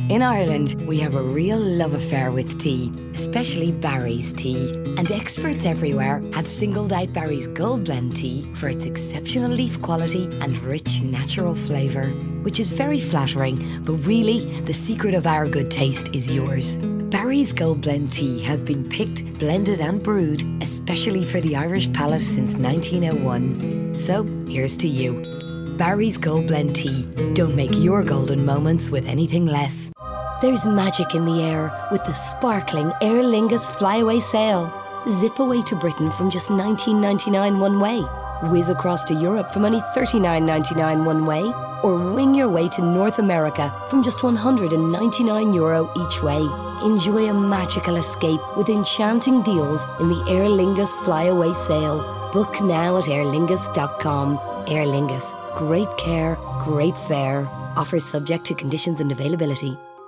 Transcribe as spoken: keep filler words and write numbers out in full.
In Ireland, we have a real love affair with tea, especially Barry's tea. And experts everywhere have singled out Barry's Gold Blend tea for its exceptional leaf quality and rich natural flavour, which is very flattering, but really, the secret of our good taste is yours. Barry's Gold Blend tea has been picked, blended and brewed especially for the Irish palate since nineteen oh one. So, here's to you. Barry's Gold Blend tea. Don't make your golden moments with anything less. There's magic in the air with the sparkling Aer Lingus flyaway sale. Zip away to Britain from just nineteen ninety-nine one way. Whiz across to Europe from only thirty-nine ninety-nine one way. Or wing your way to North America from just one hundred ninety-nine euro each way. Enjoy a magical escape with enchanting deals in the Aer Lingus flyaway sale. Book now at aer lingus dot com. Aer Lingus. Great care, great fare. Offers subject to conditions and availability.